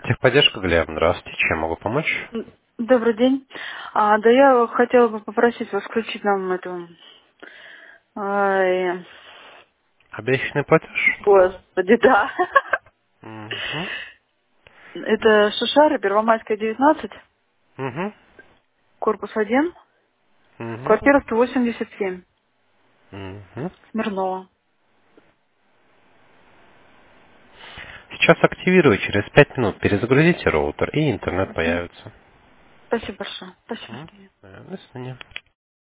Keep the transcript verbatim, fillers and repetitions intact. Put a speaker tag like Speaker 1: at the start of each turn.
Speaker 1: Техподдержка, Глеб, здравствуйте. Чем могу помочь?
Speaker 2: М, Добрый день. А, да я хотела бы попросить вас включить нам эту... ай,
Speaker 1: Обещанный платеж?
Speaker 2: господи, да.
Speaker 1: Угу.
Speaker 2: Это Шишары, Первомайская, девятнадцать,
Speaker 1: Угу.
Speaker 2: корпус один,
Speaker 1: Угу.
Speaker 2: квартира сто восемьдесят семь,
Speaker 1: Угу.
Speaker 2: Смирнова.
Speaker 1: Сейчас активирую, через пять минут перезагрузите роутер, и интернет
Speaker 2: Мгм.
Speaker 1: появится.
Speaker 2: Спасибо большое. Спасибо.
Speaker 1: М? Да, до свидания.